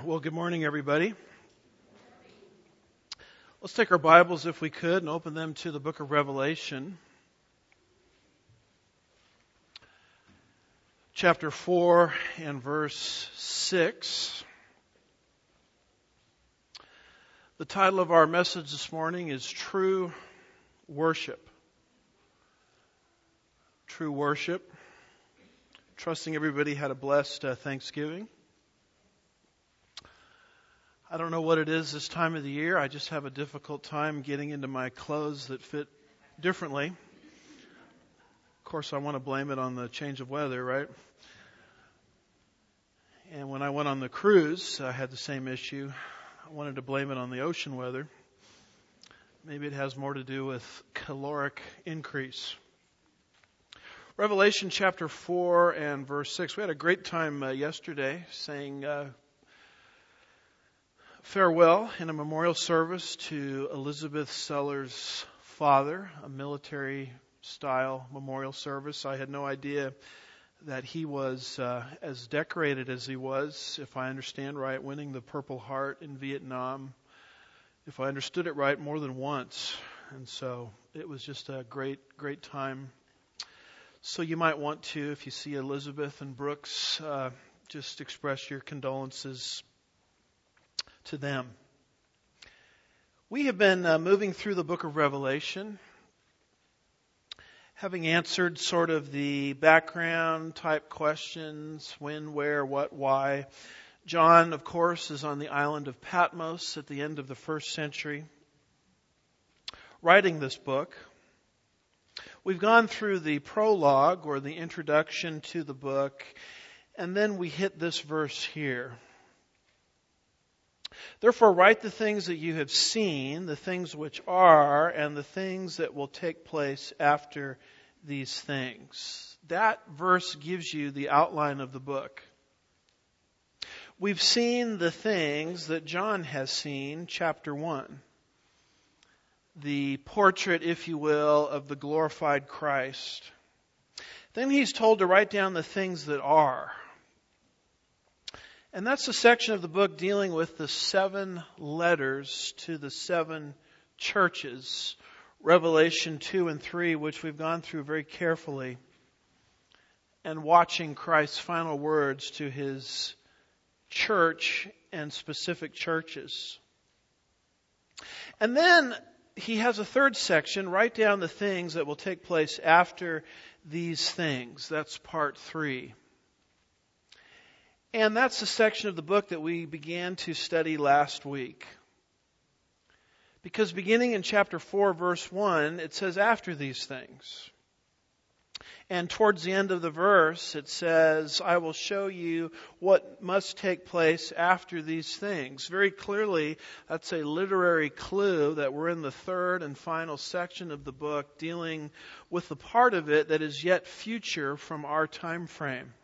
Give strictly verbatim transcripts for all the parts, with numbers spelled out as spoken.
Well, good morning, everybody. Let's take our Bibles, if we could, and open them to the book of Revelation, chapter four and verse six. The title of our message this morning is True Worship. True Worship. Trusting everybody had a blessed uh, Thanksgiving. I don't know what it is this time of the year. I just have a difficult time getting into my clothes that fit differently. Of course, I want to blame it on the change of weather, right? And when I went on the cruise, I had the same issue. I wanted to blame it on the ocean weather. Maybe it has more to do with caloric increase. Revelation chapter four and verse six. We had a great time uh, yesterday saying uh, farewell in a memorial service to Elizabeth Sellers' father, a military-style memorial service. I had no idea that he was uh, as decorated as he was, if I understand right, winning the Purple Heart in Vietnam. If I understood it right, more than once. And so it was just a great, great time. So you might want to, if you see Elizabeth and Brooks, uh, just express your condolences to them. We have been uh, moving through the book of Revelation, having answered sort of the background type questions, when, where, what, why. John, of course, is on the island of Patmos at the end of the first century, writing this book. We've gone through the prologue, or the introduction to the book, and then we hit this verse here. Therefore, write the things that you have seen, the things which are, and the things that will take place after these things. That verse gives you the outline of the book. We've seen the things that John has seen, chapter one. The portrait, if you will, of the glorified Christ. Then he's told to write down the things that are. And that's the section of the book dealing with the seven letters to the seven churches, Revelation two and three, which we've gone through very carefully, and watching Christ's final words to his church and specific churches. And then he has a third section, write down the things that will take place after these things. That's part three. And that's the section of the book that we began to study last week. Because beginning in chapter four, verse one, it says, after these things. And towards the end of the verse, it says, I will show you what must take place after these things. Very clearly, that's a literary clue that we're in the third and final section of the book, dealing with the part of it that is yet future from our time frame.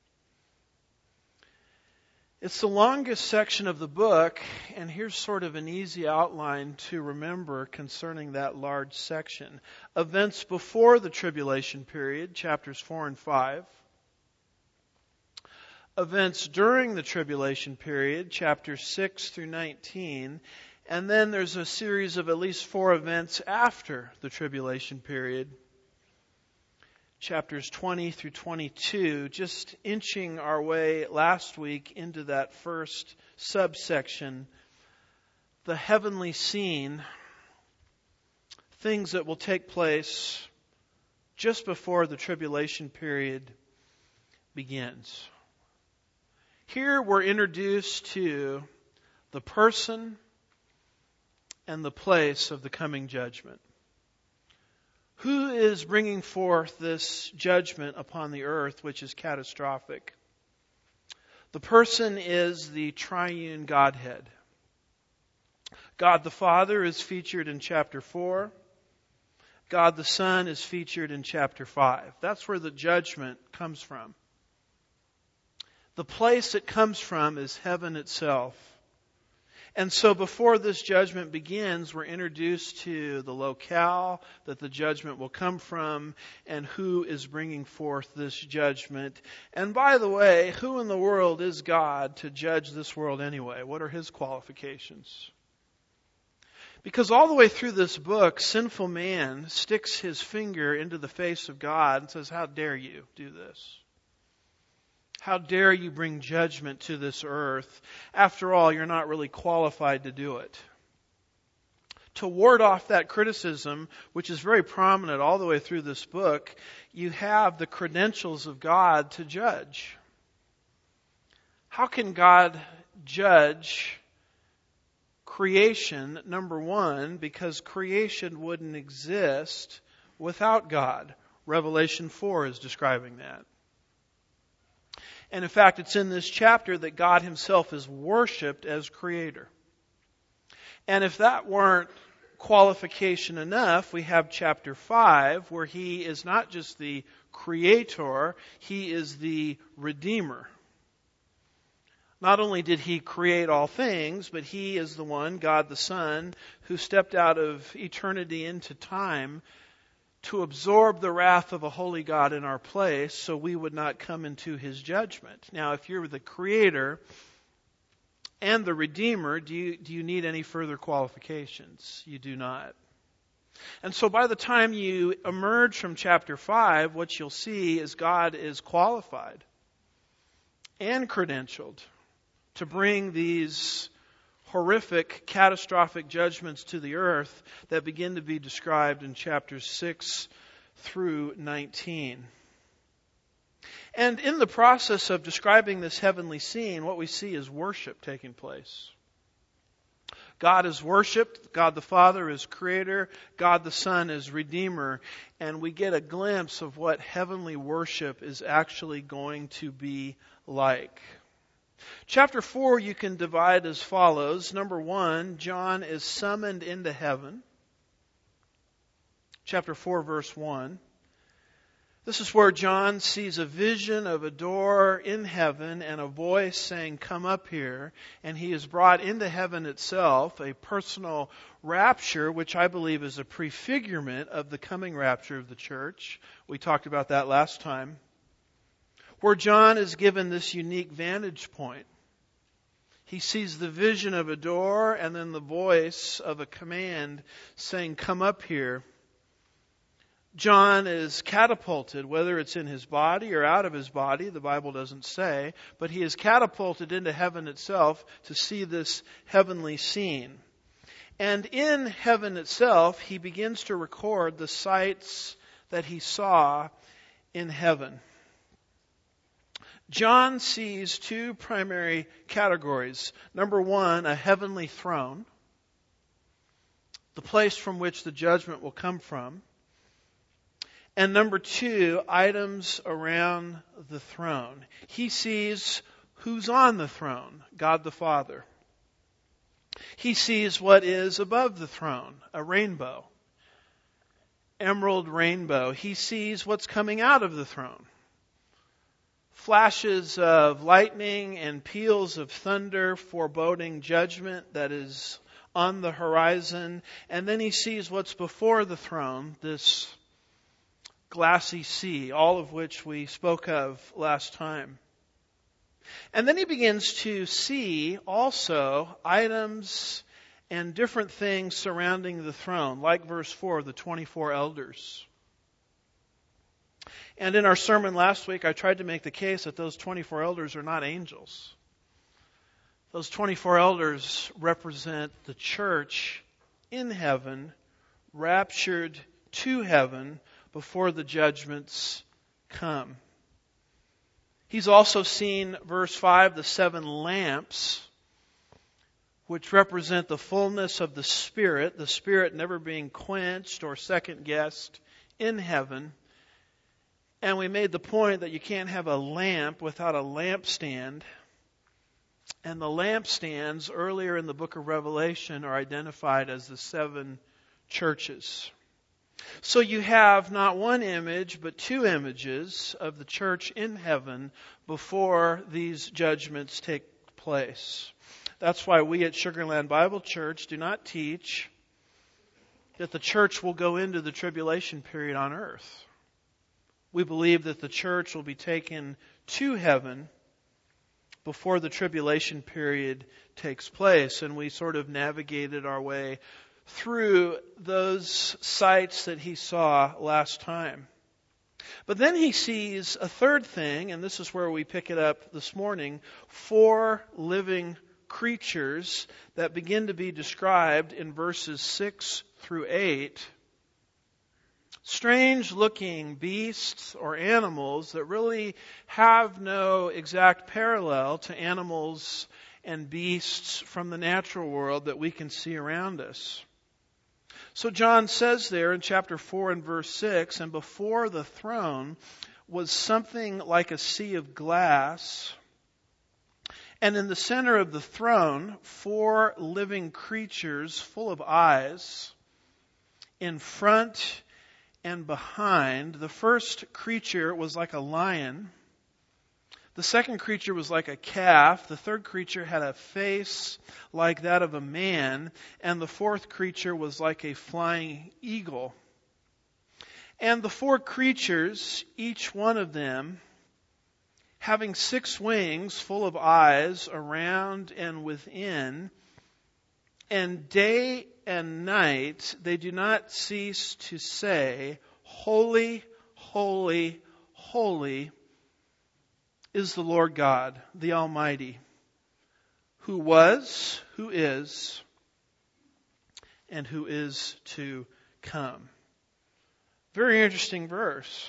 It's the longest section of the book, and here's sort of an easy outline to remember concerning that large section. Events before the tribulation period, chapters four and five. Events during the tribulation period, chapters six through nineteen. And then there's a series of at least four events after the tribulation period, chapters twenty through twenty-two, just inching our way last week into that first subsection, the heavenly scene, things that will take place just before the tribulation period begins. Here we're introduced to the person and the place of the coming judgment. Who is bringing forth this judgment upon the earth, which is catastrophic? The person is the triune Godhead. God the Father is featured in chapter four. God the Son is featured in chapter five. That's where the judgment comes from. The place it comes from is heaven itself. And so before this judgment begins, we're introduced to the locale that the judgment will come from and who is bringing forth this judgment. And by the way, who in the world is God to judge this world anyway? What are His qualifications? Because all the way through this book, sinful man sticks his finger into the face of God and says, how dare you do this? How dare you bring judgment to this earth? After all, you're not really qualified to do it. To ward off that criticism, which is very prominent all the way through this book, you have the credentials of God to judge. How can God judge creation? Number one, because creation wouldn't exist without God. Revelation four is describing that. And in fact, it's in this chapter that God Himself is worshipped as Creator. And if that weren't qualification enough, we have chapter five, where He is not just the Creator, He is the Redeemer. Not only did He create all things, but He is the one, God the Son, who stepped out of eternity into time to absorb the wrath of a holy God in our place so we would not come into His judgment. Now, if you're the Creator and the Redeemer, do you, do you need any further qualifications? You do not. And so by the time you emerge from chapter five, what you'll see is God is qualified and credentialed to bring these horrific, catastrophic judgments to the earth that begin to be described in chapters six through nineteen. And in the process of describing this heavenly scene, what we see is worship taking place. God is worshipped, God the Father is Creator, God the Son is Redeemer, and we get a glimpse of what heavenly worship is actually going to be like. Chapter four you can divide as follows. Number one, John is summoned into heaven. Chapter four, verse one. This is where John sees a vision of a door in heaven and a voice saying, "Come up here." And he is brought into heaven itself, a personal rapture, which I believe is a prefigurement of the coming rapture of the church. We talked about that last time. Where John is given this unique vantage point. He sees the vision of a door and then the voice of a command saying, "Come up here." John is catapulted, whether it's in his body or out of his body, the Bible doesn't say, but he is catapulted into heaven itself to see this heavenly scene. And in heaven itself, he begins to record the sights that he saw in heaven. John sees two primary categories. Number one, a heavenly throne, the place from which the judgment will come from. And number two, items around the throne. He sees who's on the throne, God the Father. He sees what is above the throne, a rainbow, emerald rainbow. He sees what's coming out of the throne. Flashes of lightning and peals of thunder foreboding judgment that is on the horizon. And then he sees what's before the throne, this glassy sea, all of which we spoke of last time. And then he begins to see also items and different things surrounding the throne, like verse four, the twenty-four elders. And in our sermon last week, I tried to make the case that those twenty-four elders are not angels. Those twenty-four elders represent the church in heaven, raptured to heaven before the judgments come. He's also seen, verse five, the seven lamps, which represent the fullness of the Spirit, the Spirit never being quenched or second-guessed in heaven. And we made the point that you can't have a lamp without a lampstand. And the lampstands earlier in the book of Revelation are identified as the seven churches. So you have not one image, but two images of the church in heaven before these judgments take place. That's why we at Sugarland Bible Church do not teach that the church will go into the tribulation period on earth. We believe that the church will be taken to heaven before the tribulation period takes place. And we sort of navigated our way through those sights that he saw last time. But then he sees a third thing, and this is where we pick it up this morning, four living creatures that begin to be described in verses six through eight. Strange looking beasts or animals that really have no exact parallel to animals and beasts from the natural world that we can see around us. So John says there in chapter four and verse six, and before the throne was something like a sea of glass, and in the center of the throne, four living creatures full of eyes, in front and behind. The first creature was like a lion. The second creature was like a calf. The third creature had a face like that of a man. And the fourth creature was like a flying eagle. And the four creatures, each one of them, having six wings full of eyes around and within, and day and night they do not cease to say, Holy, holy, holy is the Lord God, the Almighty, who was, who is, and who is to come. Very interesting verse.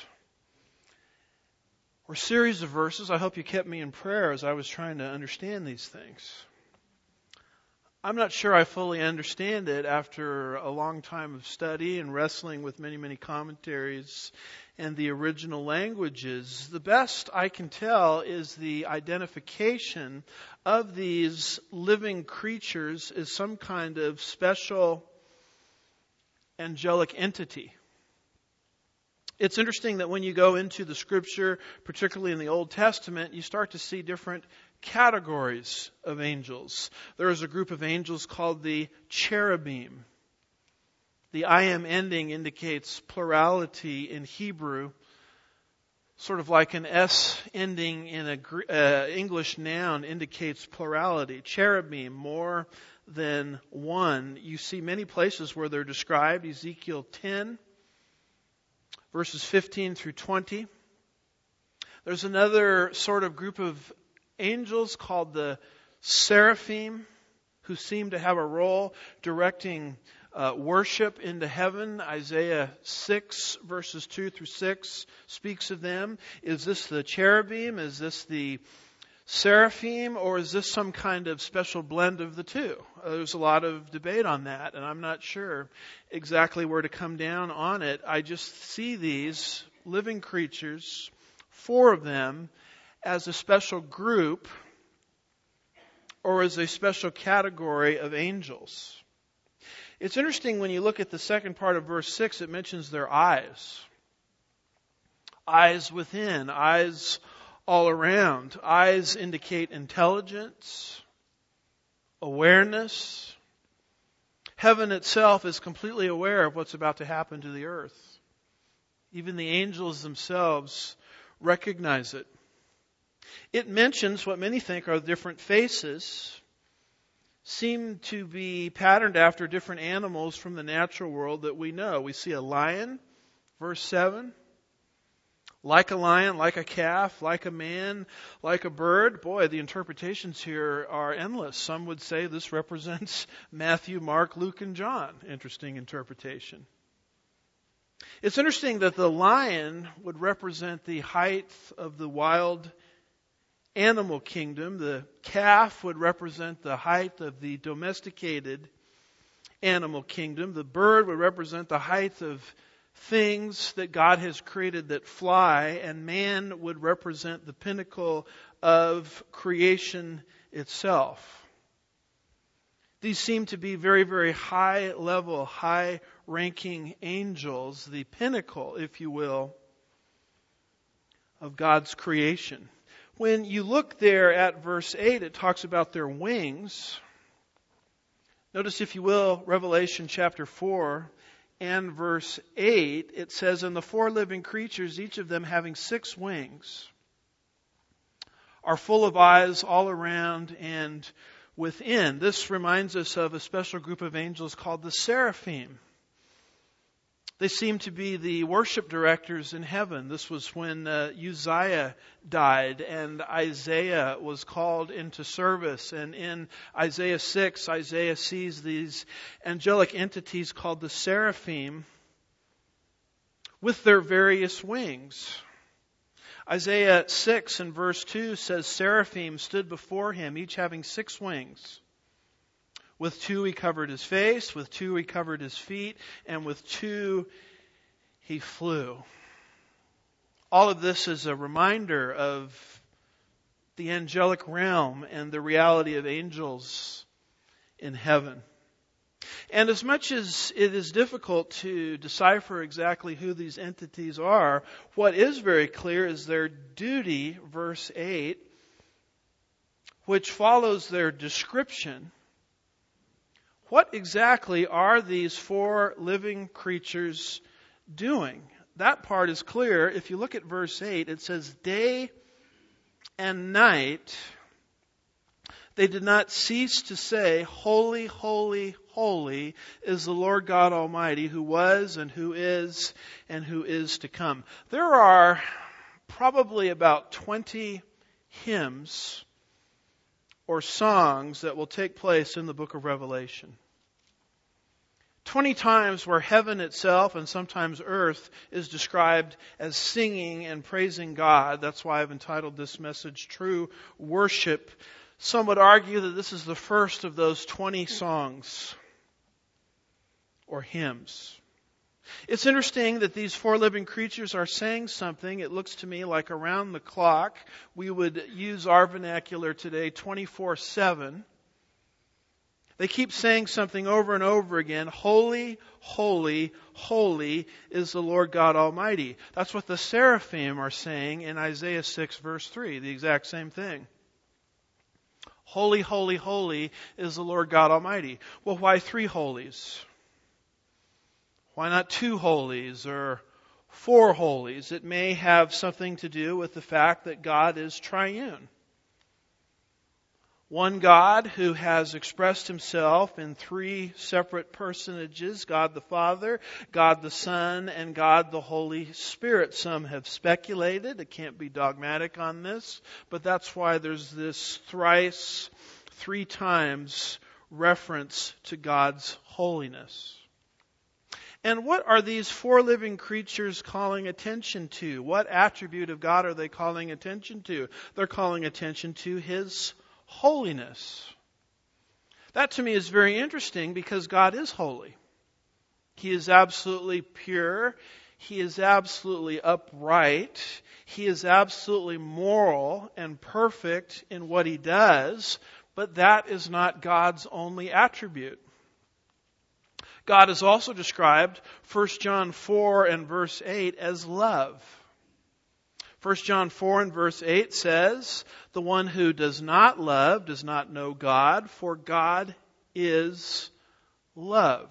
Or series of verses. I hope you kept me in prayer as I was trying to understand these things. I'm not sure I fully understand it after a long time of study and wrestling with many, many commentaries and the original languages. The best I can tell is the identification of these living creatures as some kind of special angelic entity. It's interesting that when you go into the Scripture, particularly in the Old Testament, you start to see different categories of angels. There is a group of angels called the cherubim. The I am ending indicates plurality in Hebrew, sort of like an S ending in an uh, English noun indicates plurality. Cherubim, more than one. You see many places where they're described. Ezekiel ten, verses fifteen through twenty. There's another sort of group of angels called the seraphim, who seem to have a role directing uh, worship into heaven. Isaiah six, verses two through six speaks of them. Is this the cherubim? Is this the seraphim? Or is this some kind of special blend of the two? Uh, there's a lot of debate on that, and I'm not sure exactly where to come down on it. I just see these living creatures, four of them, as a special group or as a special category of angels. It's interesting when you look at the second part of verse six, it mentions their eyes. Eyes within, eyes all around. Eyes indicate intelligence, awareness. Heaven itself is completely aware of what's about to happen to the earth. Even the angels themselves recognize it. It mentions what many think are different faces, seem to be patterned after different animals from the natural world that we know. We see a lion, verse seven, like a lion, like a calf, like a man, like a bird. Boy, the interpretations here are endless. Some would say this represents Matthew, Mark, Luke, and John. Interesting interpretation. It's interesting that the lion would represent the height of the wild animal kingdom. The calf would represent the height of the domesticated animal kingdom. The bird would represent the height of things that God has created that fly. And man would represent the pinnacle of creation itself. These seem to be very, very high level, high ranking angels, the pinnacle, if you will, of God's creation. When you look there at verse eight, it talks about their wings. Notice, if you will, Revelation chapter four and verse eight, it says, "And the four living creatures, each of them having six wings, are full of eyes all around and within." This reminds us of a special group of angels called the seraphim. They seem to be the worship directors in heaven. This was when uh, Uzziah died and Isaiah was called into service. And in Isaiah six, Isaiah sees these angelic entities called the seraphim with their various wings. Isaiah six and verse two says, "Seraphim stood before him, each having six wings. With two he covered his face, with two he covered his feet, and with two he flew." All of this is a reminder of the angelic realm and the reality of angels in heaven. And as much as it is difficult to decipher exactly who these entities are, what is very clear is their duty, verse eight, which follows their description. What exactly are these four living creatures doing? That part is clear. If you look at verse eight, it says, "Day and night they did not cease to say, 'Holy, holy, holy is the Lord God Almighty, who was and who is and who is to come.'" There are probably about twenty hymns or songs that will take place in the book of Revelation. Twenty times where heaven itself and sometimes earth is described as singing and praising God. That's why I've entitled this message, True Worship. Some would argue that this is the first of those twenty songs or hymns. It's interesting that these four living creatures are saying something. It looks to me like around the clock. We would use our vernacular today twenty-four seven. They keep saying something over and over again. "Holy, holy, holy is the Lord God Almighty." That's what the seraphim are saying in Isaiah six verse three. The exact same thing. Holy, holy, holy is the Lord God Almighty. Well, why three holies? Why not two holies or four holies? It may have something to do with the fact that God is triune. One God who has expressed himself in three separate personages, God the Father, God the Son, and God the Holy Spirit. Some have speculated. It can't be dogmatic on this, but that's why there's this thrice, three times reference to God's holiness. And what are these four living creatures calling attention to? What attribute of God are they calling attention to? They're calling attention to His holiness. That to me is very interesting because God is holy. He is absolutely pure. He is absolutely upright. He is absolutely moral and perfect in what He does, but that is not God's only attribute. God is also described, First John four and verse eight, as love. First John four and verse eight says, "The one who does not love does not know God, for God is love."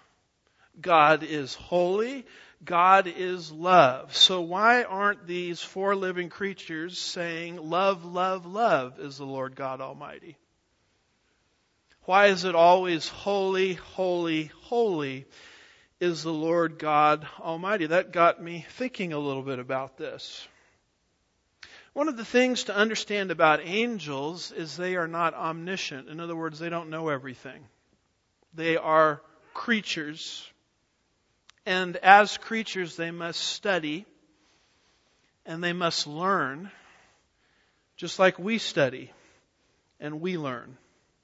God is holy. God is love. So why aren't these four living creatures saying, "Love, love, love is the Lord God Almighty"? Why is it always holy, holy, holy is the Lord God Almighty? That got me thinking a little bit about this. One of the things to understand about angels is they are not omniscient. In other words, they don't know everything. They are creatures. And as creatures, they must study and they must learn, just like we study and we learn.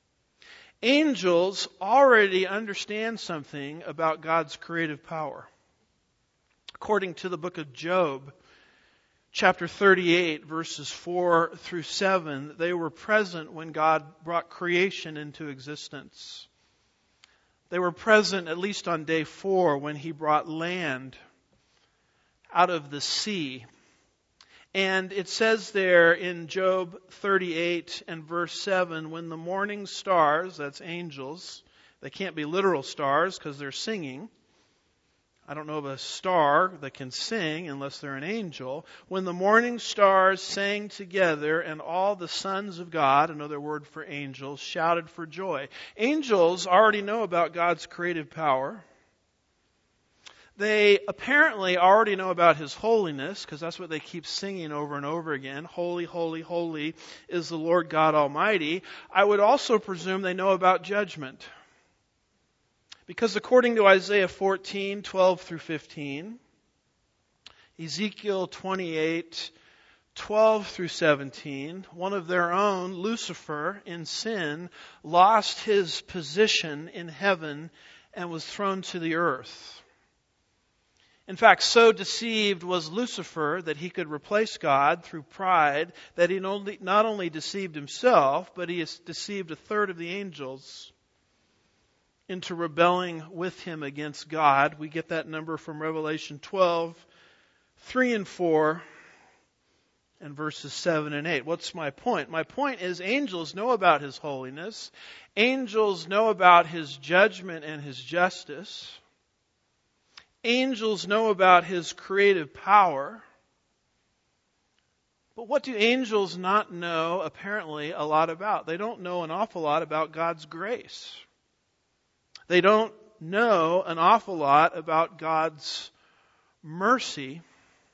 Angels already understand something about God's creative power. According to the book of Job, chapter thirty-eight, verses four through seven, they were present when God brought creation into existence. They were present at least on day four when He brought land out of the sea. And it says there in Job thirty-eight and verse seven, when the morning stars, that's angels, they can't be literal stars because they're singing. I don't know of a star that can sing unless they're an angel. When the morning stars sang together and all the sons of God, another word for angels, shouted for joy. Angels already know about God's creative power. They apparently already know about His holiness, because that's what they keep singing over and over again. Holy, holy, holy is the Lord God Almighty. I would also presume they know about judgment. Because according to Isaiah fourteen, twelve through fifteen, Ezekiel twenty-eight, twelve through seventeen, one of their own, Lucifer, in sin, lost his position in heaven and was thrown to the earth. In fact, so deceived was Lucifer that he could replace God through pride, that he not only deceived himself, but he deceived a third of the angels into rebelling with him against God. We get that number from Revelation twelve, three and four, and verses seven and eight. What's my point? My point is angels know about His holiness. Angels know about His judgment and His justice. Angels know about His creative power. But what do angels not know, apparently, a lot about? They don't know an awful lot about God's grace. They don't know an awful lot about God's mercy.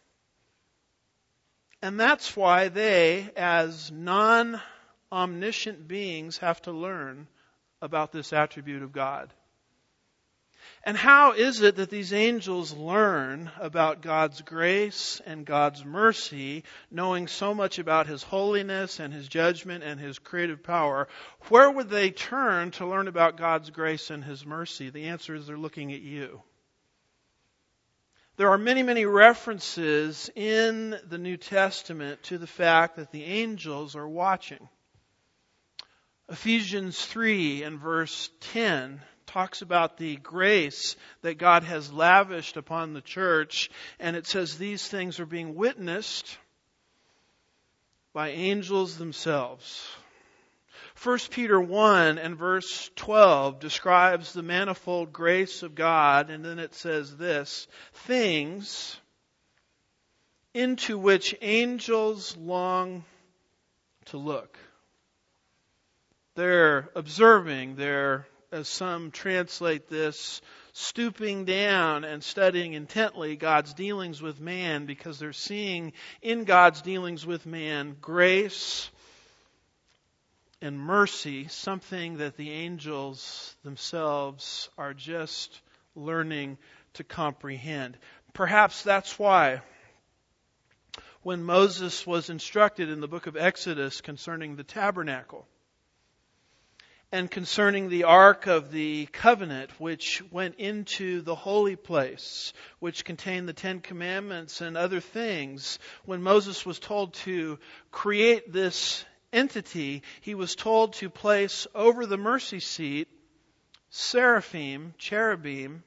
And that's why they, as non-omniscient beings, have to learn about this attribute of God. And how is it that these angels learn about God's grace and God's mercy, knowing so much about His holiness and His judgment and His creative power? Where would they turn to learn about God's grace and His mercy? The answer is they're looking at you. There are many, many references in the New Testament to the fact that the angels are watching. Ephesians three and verse ten talks about the grace that God has lavished upon the church, and it says these things are being witnessed by angels themselves. First Peter one and verse twelve describes the manifold grace of God, and then it says this, things into which angels long to look. They're observing, they're, as some translate this, stooping down and studying intently God's dealings with man, because they're seeing in God's dealings with man grace and mercy, something that the angels themselves are just learning to comprehend. Perhaps that's why when Moses was instructed in the book of Exodus concerning the tabernacle, and concerning the Ark of the Covenant, which went into the holy place, which contained the Ten Commandments and other things, when Moses was told to create this entity, he was told to place over the mercy seat seraphim, cherubim,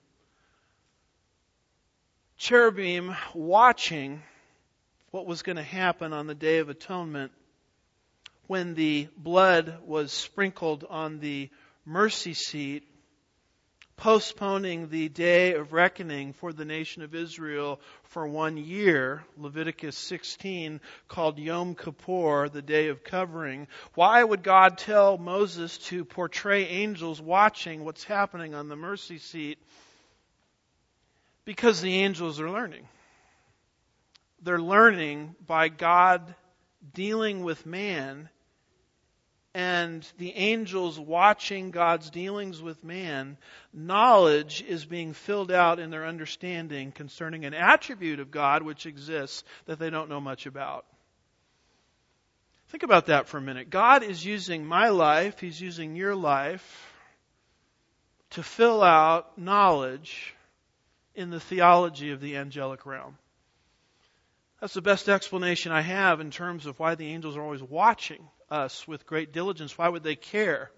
cherubim watching what was going to happen on the Day of Atonement, when the blood was sprinkled on the mercy seat, postponing the day of reckoning for the nation of Israel for one year, Leviticus sixteen, called Yom Kippur, the day of covering. Why would God tell Moses to portray angels watching what's happening on the mercy seat? Because the angels are learning. They're learning by God dealing with man, and the angels watching God's dealings with man. Knowledge is being filled out in their understanding concerning an attribute of God which exists that they don't know much about. Think about that for a minute. God is using my life, He's using your life to fill out knowledge in the theology of the angelic realm. That's the best explanation I have in terms of why the angels are always watching us with great diligence. Why would they care?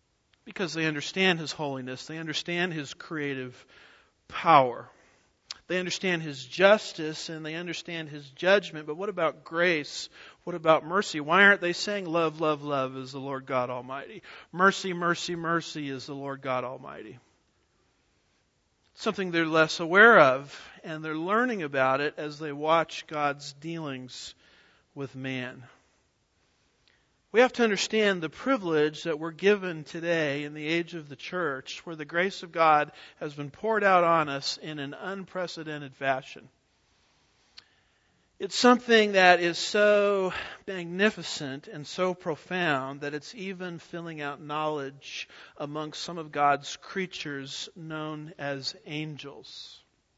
Because they understand His holiness. They understand His creative power. They understand His justice and they understand His judgment. But what about grace? What about mercy? Why aren't they saying love, love, love is the Lord God Almighty? Mercy, mercy, mercy is the Lord God Almighty. Something they're less aware of, and they're learning about it as they watch God's dealings with man. We have to understand the privilege that we're given today in the age of the church, where the grace of God has been poured out on us in an unprecedented fashion. It's something that is so magnificent and so profound that it's even filling out knowledge amongst some of God's creatures known as angels.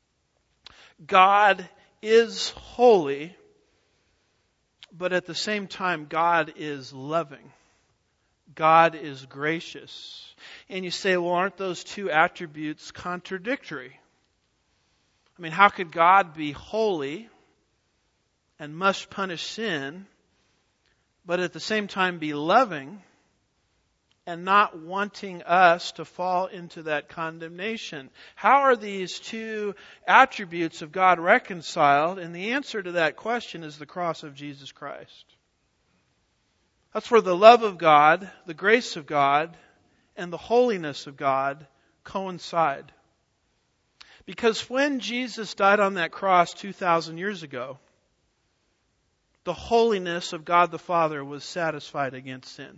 God is holy, but at the same time, God is loving. God is gracious. And you say, well, aren't those two attributes contradictory? I mean, how could God be holy and must punish sin, but at the same time be loving and not wanting us to fall into that condemnation? How are these two attributes of God reconciled? And the answer to that question is the cross of Jesus Christ. That's where the love of God, the grace of God, and the holiness of God coincide. Because when Jesus died on that cross two thousand years ago, the holiness of God the Father was satisfied against sin.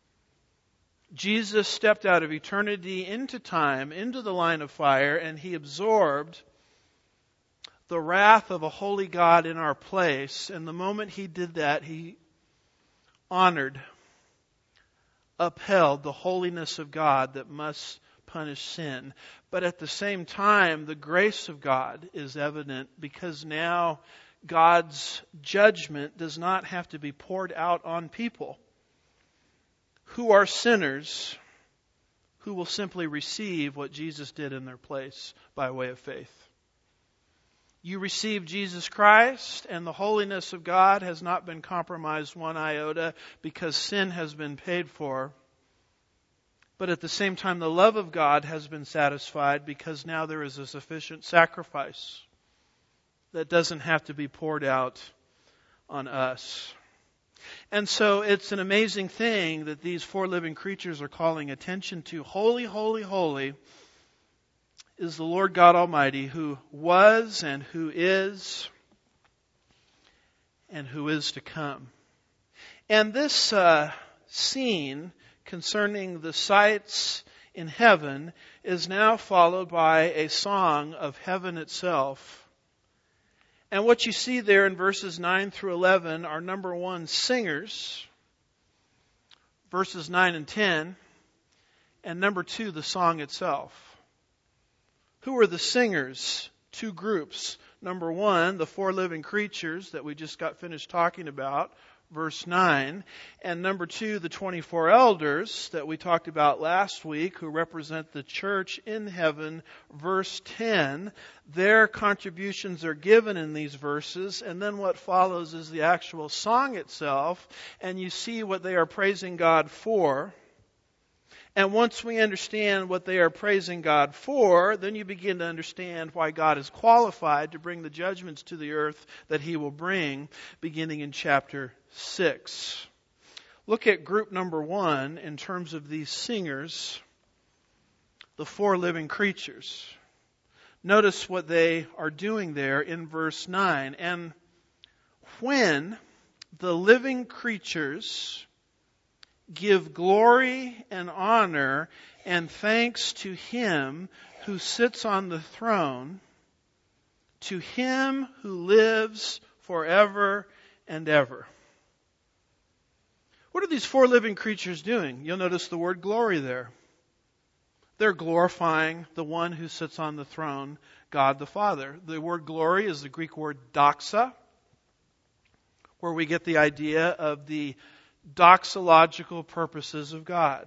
Jesus stepped out of eternity into time, into the line of fire, and He absorbed the wrath of a holy God in our place. And the moment He did that, He honored, upheld the holiness of God that must punish sin. But at the same time, the grace of God is evident, because now God's judgment does not have to be poured out on people who are sinners, who will simply receive what Jesus did in their place by way of faith. You receive Jesus Christ, and the holiness of God has not been compromised one iota, because sin has been paid for. But at the same time, the love of God has been satisfied, because now there is a sufficient sacrifice that doesn't have to be poured out on us. And so it's an amazing thing that these four living creatures are calling attention to. Holy, holy, holy is the Lord God Almighty, who was and who is and who is to come. And this uh, scene concerning the sights in heaven is now followed by a song of heaven itself. And what you see there in verses nine through eleven are, number one, singers, verses nine and ten, and number two, the song itself. Who are the singers? Two groups. Number one, the four living creatures that we just got finished talking about, verse nine. And number two, the twenty-four elders that we talked about last week, who represent the church in heaven, verse ten. Their contributions are given in these verses, and then what follows is the actual song itself, and you see what they are praising God for. And once we understand what they are praising God for, then you begin to understand why God is qualified to bring the judgments to the earth that He will bring, beginning in chapter six. Look at group number one in terms of these singers, the four living creatures. Notice what they are doing there in verse nine. And when the living creatures give glory and honor and thanks to Him who sits on the throne, to Him who lives forever and ever. What are these four living creatures doing? You'll notice the word glory there. They're glorifying the one who sits on the throne, God the Father. The word glory is the Greek word doxa, where we get the idea of the doxological purposes of God.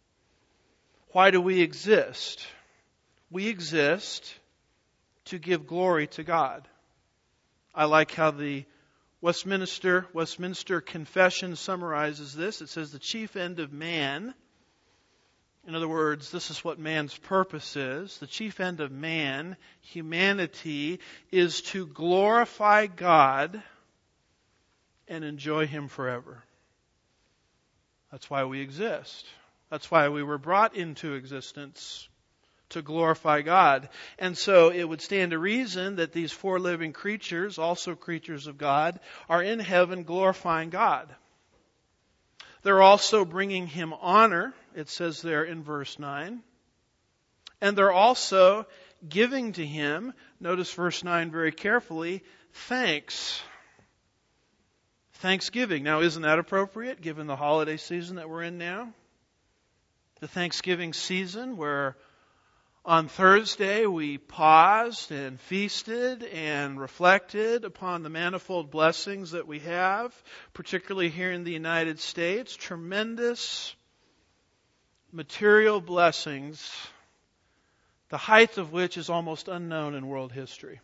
Why do we exist? We exist to give glory to God. I like how the Westminster Westminster Confession summarizes this. It says the chief end of man, In other words, this is what man's purpose is. The chief end of man, humanity, is to glorify God and enjoy Him forever. That's why we exist. That's why we were brought into existence, to glorify God. And so it would stand to reason that these four living creatures, also creatures of God, are in heaven glorifying God. They're also bringing Him honor, it says there in verse nine. And they're also giving to Him, notice verse nine very carefully, thanks. Thanksgiving. Now, isn't that appropriate given the holiday season that we're in now? The Thanksgiving season where on Thursday we paused and feasted and reflected upon the manifold blessings that we have, particularly here in the United States. Tremendous material blessings, the height of which is almost unknown in world history.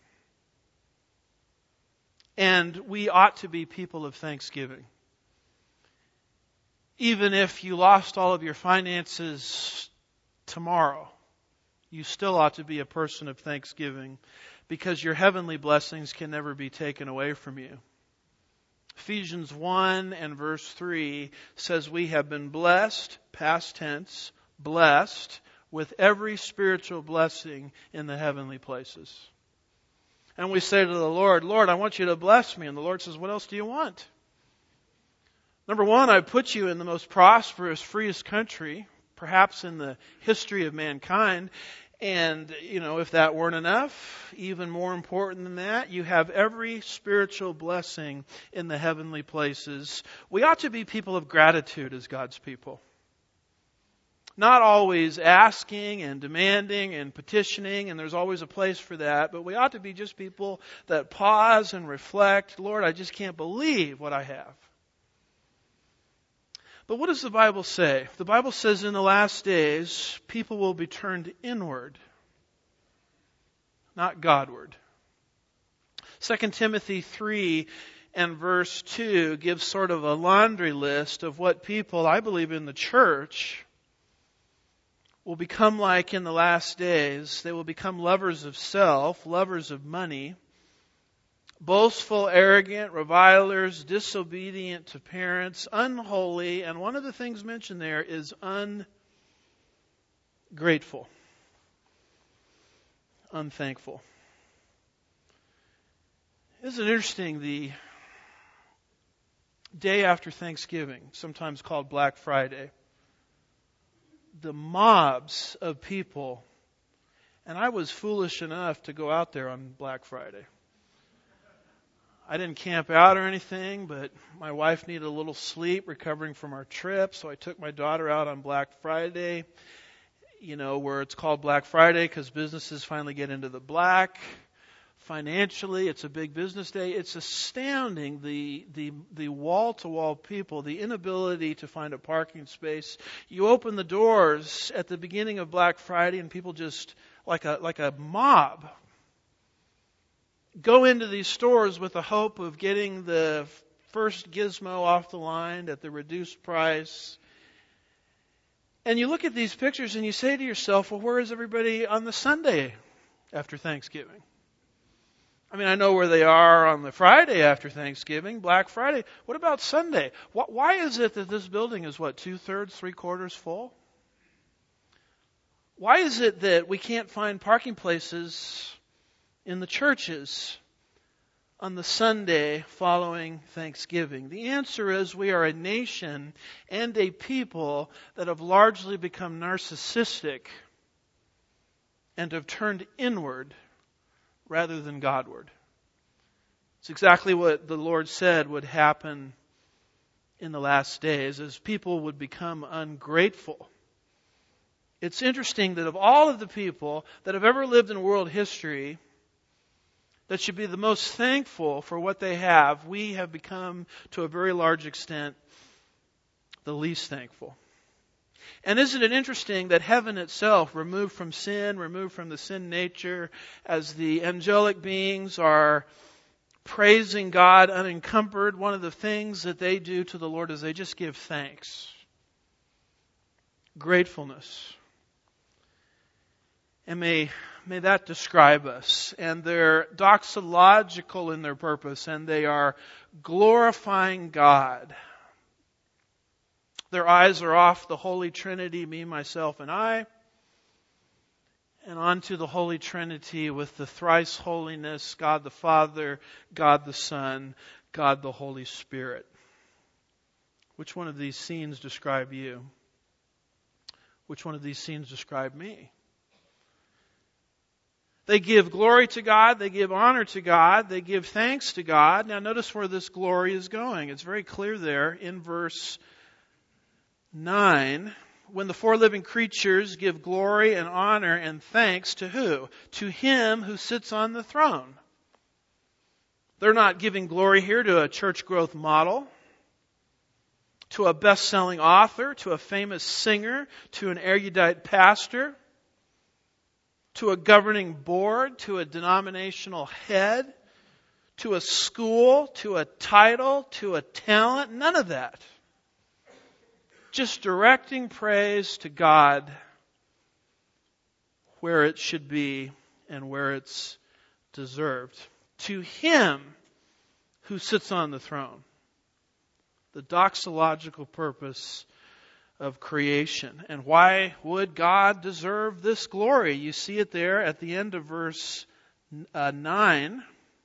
And we ought to be people of thanksgiving. Even if you lost all of your finances tomorrow, you still ought to be a person of thanksgiving, because your heavenly blessings can never be taken away from you. Ephesians one and verse three says we have been blessed, past tense, blessed with every spiritual blessing in the heavenly places. And we say to the Lord, Lord, I want you to bless me. And the Lord says, what else do you want? Number one, I put you in the most prosperous, freest country, perhaps in the history of mankind. And, you know, if that weren't enough, even more important than that, you have every spiritual blessing in the heavenly places. We ought to be people of gratitude as God's people. Not always asking and demanding and petitioning, and there's always a place for that, but we ought to be just people that pause and reflect, Lord, I just can't believe what I have. But what does the Bible say? The Bible says in the last days, people will be turned inward, not Godward. Second Timothy three and verse two gives sort of a laundry list of what people, I believe in the church, will become like in the last days. They will become lovers of self, lovers of money, boastful, arrogant, revilers, disobedient to parents, unholy, and one of the things mentioned there is ungrateful, unthankful. Isn't it interesting, the day after Thanksgiving, sometimes called Black Friday, the mobs of people, and I was foolish enough to go out there on Black Friday. I didn't camp out or anything, but my wife needed a little sleep recovering from our trip, so I took my daughter out on Black Friday, you know, where it's called Black Friday because businesses finally get into the black. Financially, it's a big business day. It's astounding, the the the wall-to-wall people, the inability to find a parking space. You open the doors at the beginning of Black Friday and people just, like a like a mob, go into these stores with the hope of getting the first gizmo off the line at the reduced price. And you look at these pictures and you say to yourself, well, where is everybody on the Sunday after Thanksgiving? I mean, I know where they are on the Friday after Thanksgiving, Black Friday. What about Sunday? Why is it that this building is, what, two-thirds, three-quarters full? Why is it that we can't find parking places in the churches on the Sunday following Thanksgiving? The answer is we are a nation and a people that have largely become narcissistic and have turned inward rather than Godward. It's exactly what the Lord said would happen in the last days, as people would become ungrateful. It's interesting that of all of the people that have ever lived in world history that should be the most thankful for what they have, we have become, to a very large extent, the least thankful. And isn't it interesting that heaven itself, removed from sin, removed from the sin nature, as the angelic beings are praising God unencumbered, one of the things that they do to the Lord is they just give thanks. gratefulness. And may, may that describe us. And they're doxological in their purpose, and they are glorifying God. Their eyes are off the Holy Trinity, me, myself, and I, and onto the Holy Trinity with the thrice holiness, God the Father, God the Son, God the Holy Spirit. Which one of these scenes describe you? Which one of these scenes describe me? They give glory to God, they give honor to God, they give thanks to God. Now notice where this glory is going. It's very clear there in verse nine. When the four living creatures give glory and honor and thanks to who? To Him who sits on the throne. They're not giving glory here to a church growth model, to a best-selling author, to a famous singer, to an erudite pastor, to a governing board, to a denominational head, to a school, to a title, to a talent. None of that. Just directing praise to God where it should be and where it's deserved. To Him who sits on the throne. The doxological purpose of creation. And why would God deserve this glory? You see it there at the end of verse uh, nine.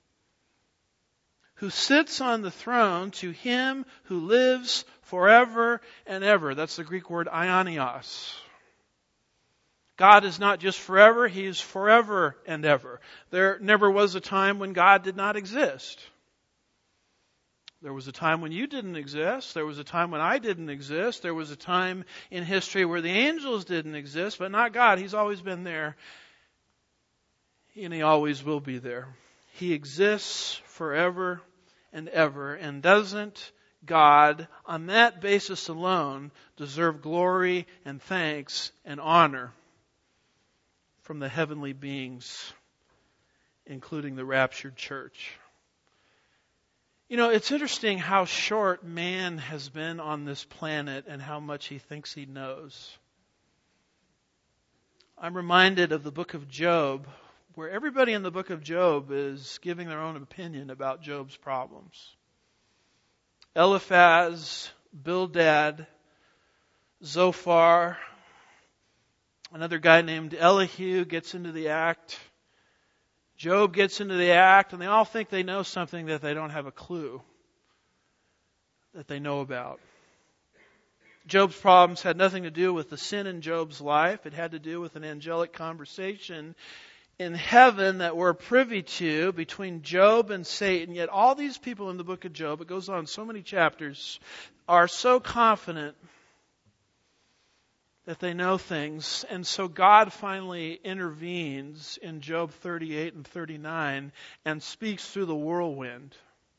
Who sits on the throne, to Him who lives forever and ever. That's the Greek word aionios. God is not just forever, He is forever and ever. There never was a time when God did not exist. There was a time when you didn't exist. There was a time when I didn't exist. There was a time in history where the angels didn't exist, but not God. He's always been there, and He always will be there. He exists forever and ever, and doesn't God, on that basis alone, deserve glory and thanks and honor from the heavenly beings, including the raptured church? You know, it's interesting how short man has been on this planet and how much he thinks he knows. I'm reminded of the book of Job, where everybody in the book of Job is giving their own opinion about Job's problems. Eliphaz, Bildad, Zophar, another guy named Elihu gets into the act. Job gets into the act, and they all think they know something that they don't have a clue that they know about. Job's problems had nothing to do with the sin in Job's life. It had to do with an angelic conversation in heaven that we're privy to between Job and Satan. Yet all these people in the book of Job, it goes on so many chapters, are so confident that they know things. And so God finally intervenes in Job thirty-eight and thirty-nine and speaks through the whirlwind.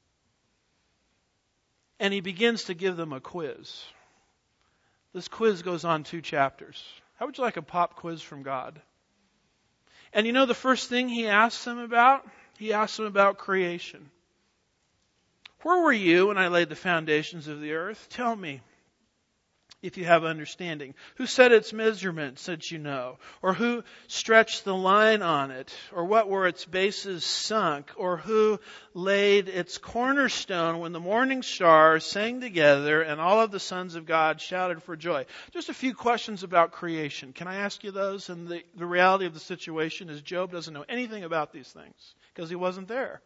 And He begins to give them a quiz. This quiz goes on two chapters. How would you like a pop quiz from God? And you know the first thing He asks them about? He asks them about creation. Where were you when I laid the foundations of the earth? Tell me, if you have understanding. Who set its measurements, since you know? Or who stretched the line on it? Or what were its bases sunk? Or who laid its cornerstone when the morning stars sang together and all of the sons of God shouted for joy? Just a few questions about creation. Can I ask you those? And the, the reality of the situation is Job doesn't know anything about these things because he wasn't there.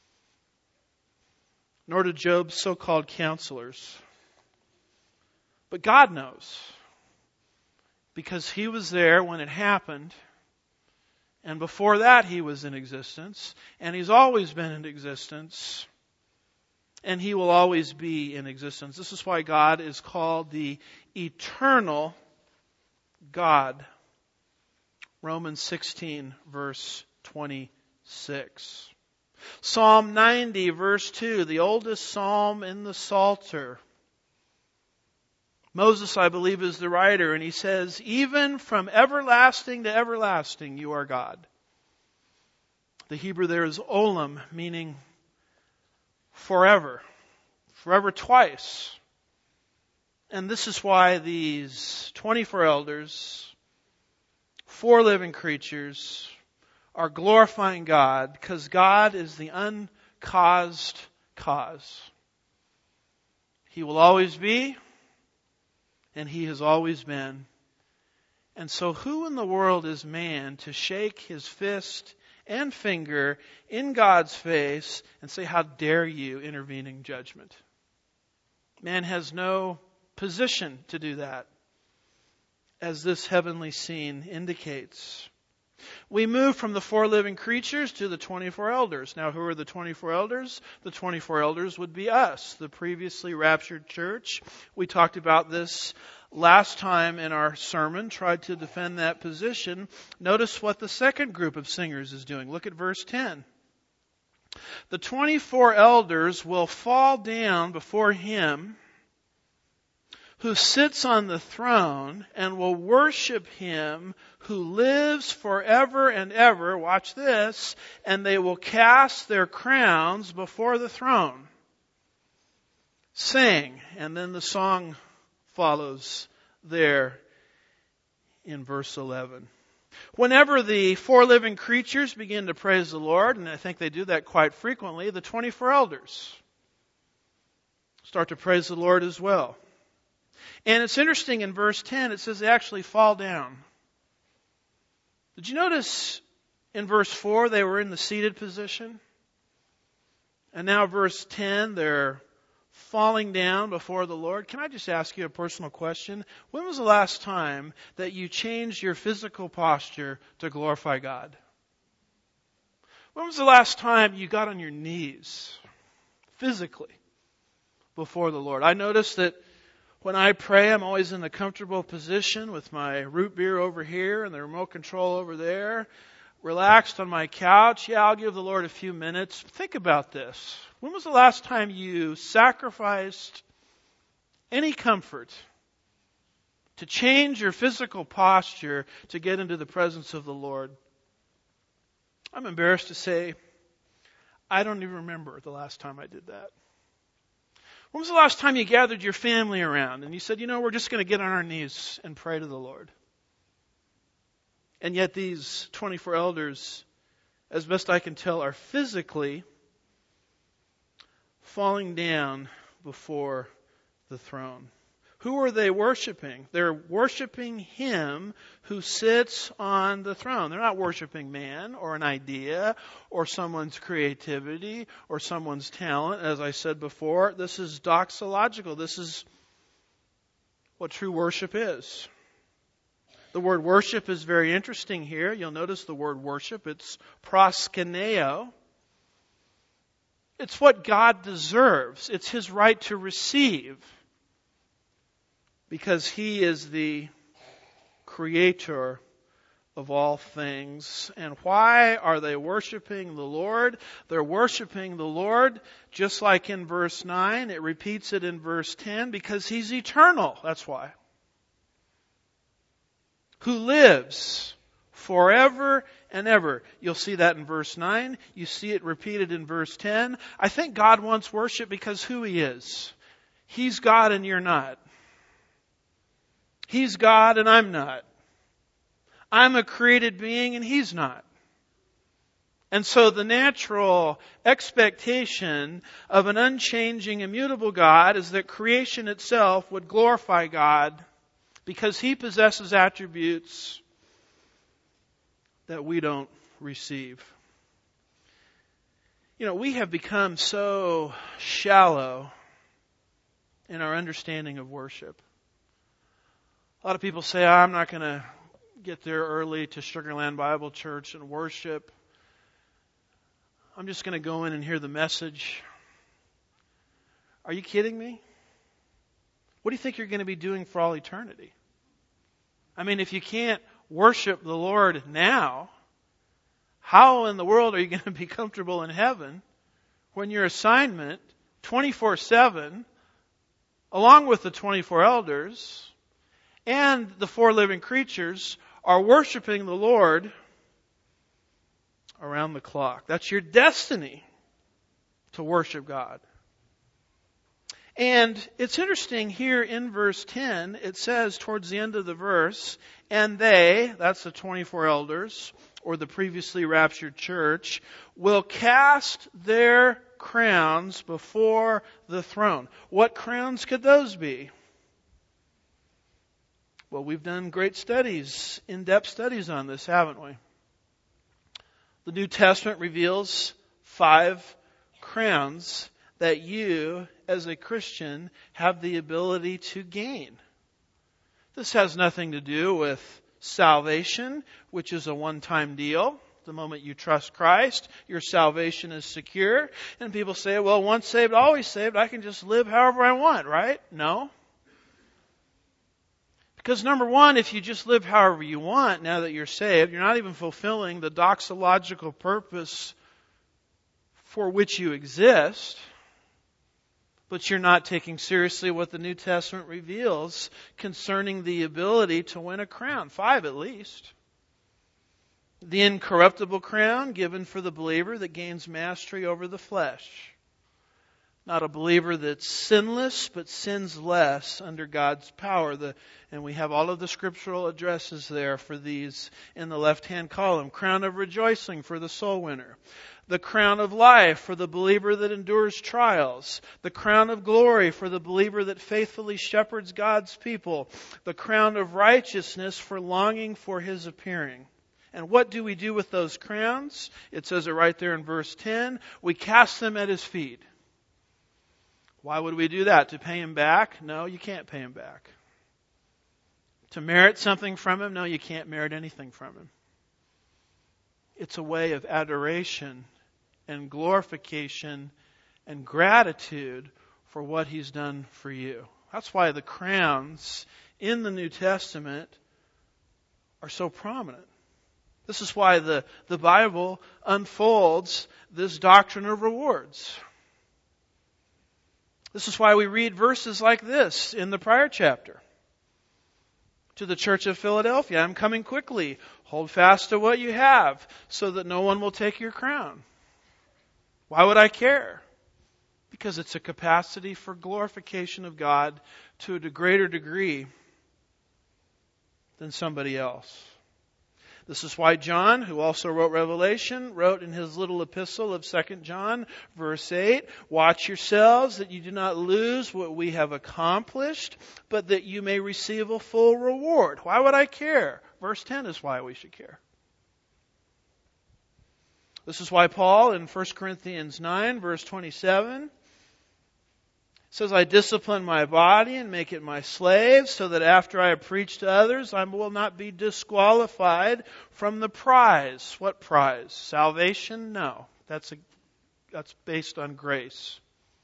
Nor did Job's so-called counselors. But God knows, because He was there when it happened, and before that He was in existence, and He's always been in existence, and He will always be in existence. This is why God is called the eternal God. Romans sixteen, verse twenty-six. Psalm ninety, verse two, the oldest psalm in the Psalter. Moses, I believe, is the writer, and he says, even from everlasting to everlasting, you are God. The Hebrew there is olam, meaning forever. Forever twice. And this is why these twenty-four elders, four living creatures, are glorifying God, because God is the uncaused cause. He will always be, and He has always been. And so who in the world is man to shake his fist and finger in God's face and say, how dare you intervene in judgment? Man has no position to do that, as this heavenly scene indicates. We move from the four living creatures to the twenty-four elders. Now, who are the twenty-four elders? The twenty-four elders would be us, the previously raptured church. We talked about this last time in our sermon, tried to defend that position. Notice what the second group of singers is doing. Look at verse ten. The twenty-four elders will fall down before Him who sits on the throne, and will worship Him who lives forever and ever. Watch this. And they will cast their crowns before the throne, saying, and then the song follows there in verse eleven. Whenever the four living creatures begin to praise the Lord, and I think they do that quite frequently, the twenty-four elders start to praise the Lord as well. And it's interesting, in verse ten, it says they actually fall down. Did you notice in verse four they were in the seated position? And now verse ten, they're falling down before the Lord. Can I just ask you a personal question? When was the last time that you changed your physical posture to glorify God? When was the last time you got on your knees physically before the Lord? I notice that when I pray, I'm always in a comfortable position with my root beer over here and the remote control over there, relaxed on my couch. Yeah, I'll give the Lord a few minutes. Think about this. When was the last time you sacrificed any comfort to change your physical posture to get into the presence of the Lord? I'm embarrassed to say, I don't even remember the last time I did that. When was the last time you gathered your family around and you said, you know, we're just going to get on our knees and pray to the Lord? And yet these twenty-four elders, as best I can tell, are physically falling down before the throne. Who are they worshiping? They're worshiping Him who sits on the throne. They're not worshiping man or an idea or someone's creativity or someone's talent. As I said before, this is doxological. This is what true worship is. The word worship is very interesting here. You'll notice the word worship. It's proskuneo. It's what God deserves. It's His right to receive, because He is the creator of all things. And why are they worshiping the Lord? They're worshiping the Lord just like in verse nine. It repeats it in verse ten, because He's eternal. That's why. Who lives forever and ever. You'll see that in verse nine. You see it repeated in verse ten. I think God wants worship because who He is. He's God and you're not. He's God and I'm not. I'm a created being and He's not. And so the natural expectation of an unchanging, immutable God is that creation itself would glorify God, because He possesses attributes that we don't receive. You know, we have become so shallow in our understanding of worship. A lot of people say, I'm not going to get there early to Sugar Land Bible Church and worship. I'm just going to go in and hear the message. Are you kidding me? What do you think you're going to be doing for all eternity? I mean, if you can't worship the Lord now, how in the world are you going to be comfortable in heaven when your assignment twenty-four seven, along with the twenty-four elders and the four living creatures, are worshiping the Lord around the clock? That's your destiny, to worship God. And it's interesting here in verse ten, it says towards the end of the verse, and they, that's the twenty-four elders, or the previously raptured church, will cast their crowns before the throne. What crowns could those be? Well, we've done great studies, in-depth studies on this, haven't we? The New Testament reveals five crowns that you, as a Christian, have the ability to gain. This has nothing to do with salvation, which is a one-time deal. The moment you trust Christ, your salvation is secure. And people say, well, once saved, always saved. I can just live however I want, right? No. Because number one, if you just live however you want now that you're saved, you're not even fulfilling the doxological purpose for which you exist. But you're not taking seriously what the New Testament reveals concerning the ability to win a crown. Five at least. The incorruptible crown given for the believer that gains mastery over the flesh. Not a believer that's sinless, but sins less under God's power. The, and we have all of the scriptural addresses there for these in the left-hand column. Crown of rejoicing for the soul winner. The crown of life for the believer that endures trials. The crown of glory for the believer that faithfully shepherds God's people. The crown of righteousness for longing for His appearing. And what do we do with those crowns? It says it right there in verse ten. We cast them at His feet. Why would we do that? To pay Him back? No, you can't pay Him back. To merit something from Him? No, you can't merit anything from Him. It's a way of adoration and glorification and gratitude for what He's done for you. That's why the crowns in the New Testament are so prominent. This is why the, the Bible unfolds this doctrine of rewards. This is why we read verses like this in the prior chapter. To the church of Philadelphia, I'm coming quickly. Hold fast to what you have, so that no one will take your crown. Why would I care? Because it's a capacity for glorification of God to a greater degree than somebody else. This is why John, who also wrote Revelation, wrote in his little epistle of Second John, verse eight, watch yourselves that you do not lose what we have accomplished, but that you may receive a full reward. Why would I care? Verse ten is why we should care. This is why Paul in First Corinthians nine, verse twenty-seven, says, I discipline my body and make it my slave, so that after I have preached to others, I will not be disqualified from the prize. What prize? Salvation? No. That's a, that's based on grace.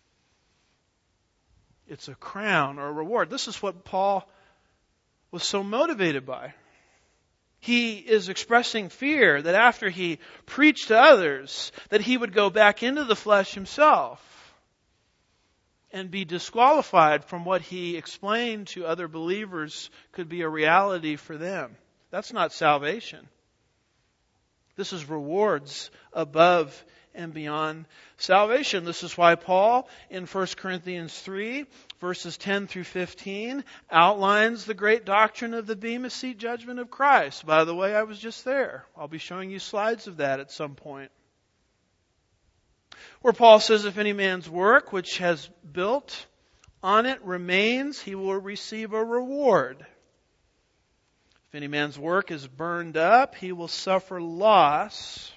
It's a crown or a reward. This is what Paul was so motivated by. He is expressing fear that after he preached to others, that he would go back into the flesh himself and be disqualified from what he explained to other believers could be a reality for them. That's not salvation. This is rewards above and beyond salvation. This is why Paul in First Corinthians three, verses ten through fifteen, outlines the great doctrine of the Bema Seat judgment of Christ. By the way, I was just there. I'll be showing you slides of that at some point. Where Paul says, if any man's work which has built on it remains, he will receive a reward. If any man's work is burned up, he will suffer loss,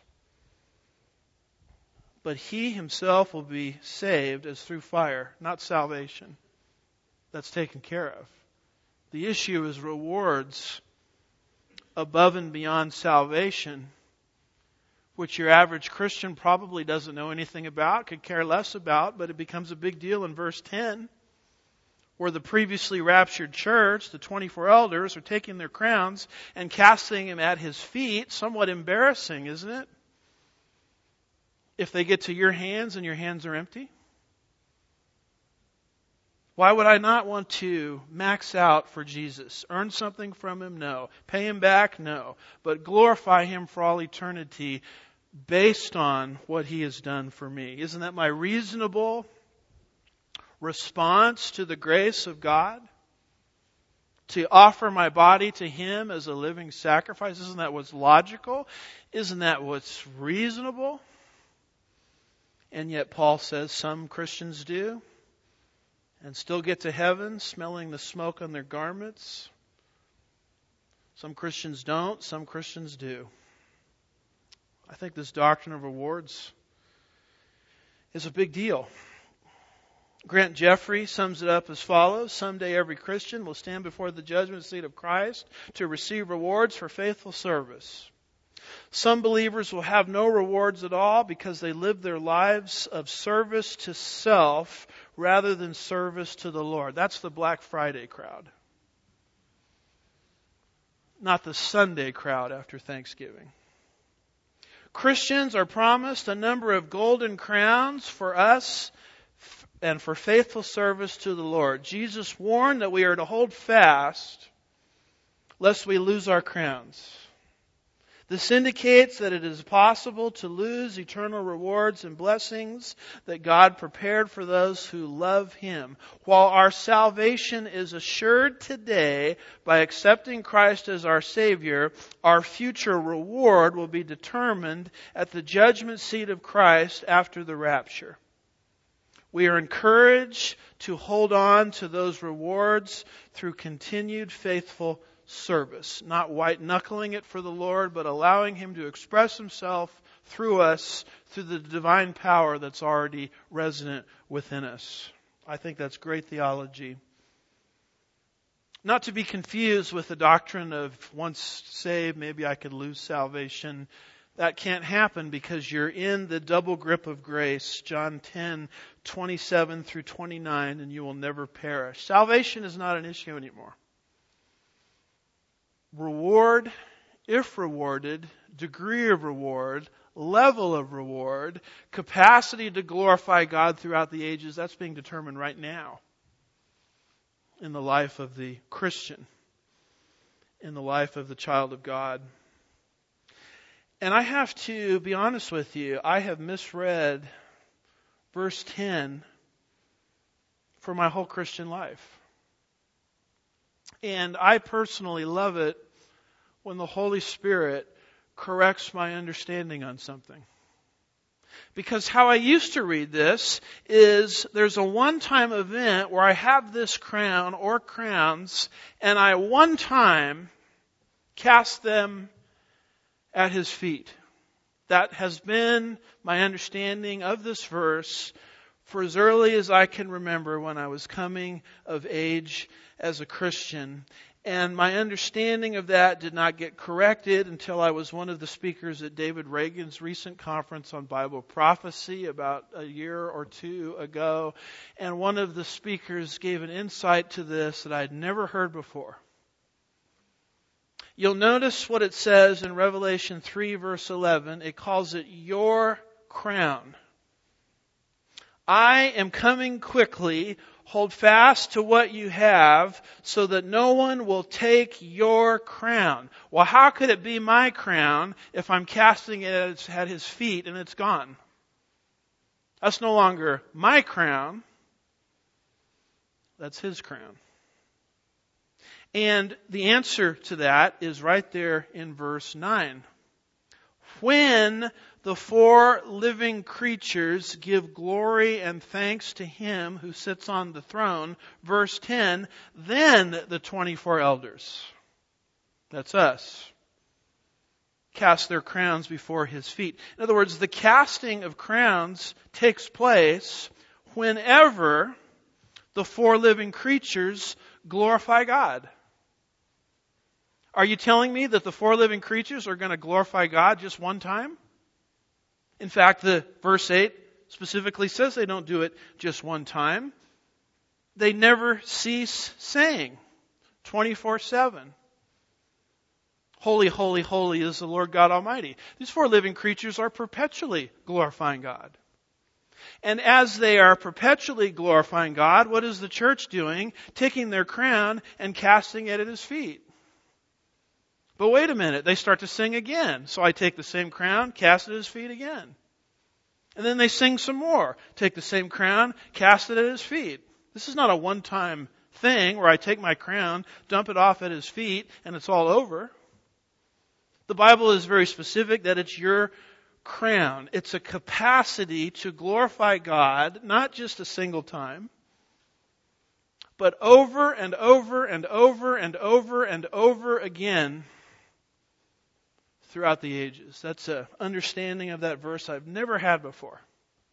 but he himself will be saved as through fire, not salvation. That's taken care of. The issue is rewards above and beyond salvation, which your average Christian probably doesn't know anything about, could care less about, but it becomes a big deal in verse ten, where the previously raptured church, the twenty-four elders, are taking their crowns and casting them at His feet. Somewhat embarrassing, isn't it? If they get to your hands and your hands are empty. Why would I not want to max out for Jesus? Earn something from Him? No. Pay Him back? No. But glorify Him for all eternity based on what He has done for me. Isn't that my reasonable response to the grace of God? To offer my body to Him as a living sacrifice? Isn't that what's logical? Isn't that what's reasonable? And yet Paul says some Christians do, and still get to heaven smelling the smoke on their garments. Some Christians don't, some Christians do. I think this doctrine of rewards is a big deal. Grant Jeffrey sums it up as follows. Someday every Christian will stand before the judgment seat of Christ to receive rewards for faithful service. Some believers will have no rewards at all because they live their lives of service to self rather than service to the Lord. That's the Black Friday crowd. Not the Sunday crowd after Thanksgiving. Christians are promised a number of golden crowns for us and for faithful service to the Lord. Jesus warned that we are to hold fast lest we lose our crowns. This indicates that it is possible to lose eternal rewards and blessings that God prepared for those who love Him. While our salvation is assured today by accepting Christ as our Savior, our future reward will be determined at the judgment seat of Christ after the rapture. We are encouraged to hold on to those rewards through continued faithful service, not white-knuckling it for the Lord, but allowing Him to express Himself through us, through the divine power that's already resident within us. I think that's great theology. Not to be confused with the doctrine of once saved, maybe I could lose salvation. That can't happen because you're in the double grip of grace, John ten, twenty-seven through twenty-nine, and you will never perish. Salvation is not an issue anymore. Reward, if rewarded, degree of reward, level of reward, capacity to glorify God throughout the ages, that's being determined right now in the life of the Christian, in the life of the child of God. And I have to be honest with you, I have misread verse ten for my whole Christian life. And I personally love it when the Holy Spirit corrects my understanding on something. Because how I used to read this is there's a one-time event where I have this crown or crowns and I one time cast them at His feet. That has been my understanding of this verse for as early as I can remember when I was coming of age as a Christian. And my understanding of that did not get corrected until I was one of the speakers at David Reagan's recent conference on Bible prophecy about a year or two ago. And one of the speakers gave an insight to this that I'd never heard before. You'll notice what it says in Revelation three verse eleven. It calls it your crown. I am coming quickly. Hold fast to what you have so that no one will take your crown. Well, how could it be my crown if I'm casting it at His feet and it's gone? That's no longer my crown. That's His crown. And the answer to that is right there in verse nine. When the four living creatures give glory and thanks to Him who sits on the throne, verse ten, then the twenty-four elders, that's us, cast their crowns before His feet. In other words, the casting of crowns takes place whenever the four living creatures glorify God. Are you telling me that the four living creatures are going to glorify God just one time? In fact, the verse eight specifically says they don't do it just one time. They never cease saying, twenty-four seven. Holy, holy, holy is the Lord God Almighty. These four living creatures are perpetually glorifying God. And as they are perpetually glorifying God, what is the church doing? Taking their crown and casting it at His feet. But wait a minute, they start to sing again. So I take the same crown, cast it at His feet again. And then they sing some more. Take the same crown, cast it at His feet. This is not a one-time thing where I take my crown, dump it off at His feet, and it's all over. The Bible is very specific that it's your crown. It's a capacity to glorify God, not just a single time, but over and over and over and over and over again throughout the ages. That's an understanding of that verse I've never had before.